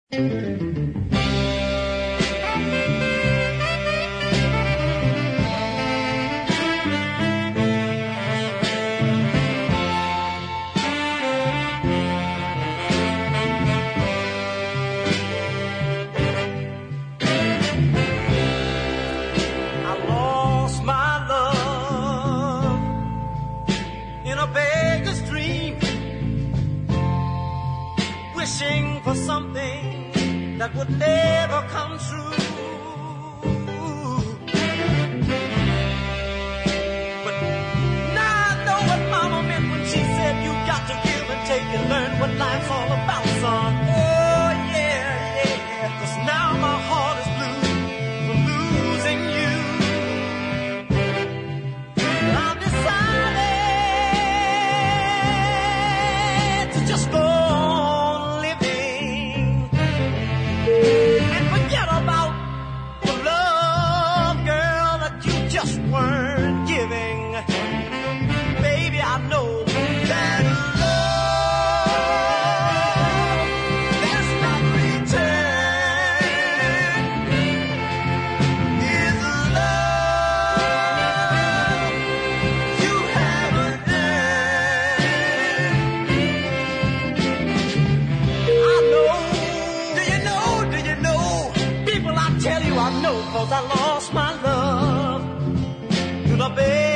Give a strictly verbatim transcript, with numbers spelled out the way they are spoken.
For something that would never come true. But now I know what Mama meant when she said you got to give and take and learn what life's all about, son. Oh yeah, yeah, 'cause now my heart is blue for losing you. I've decided to just go and forget about the love, girl, that you just weren't giving. Baby, I know that love that's not returned is love you haven't earned. I know. Tell you I know, 'cause I lost my love to the bed.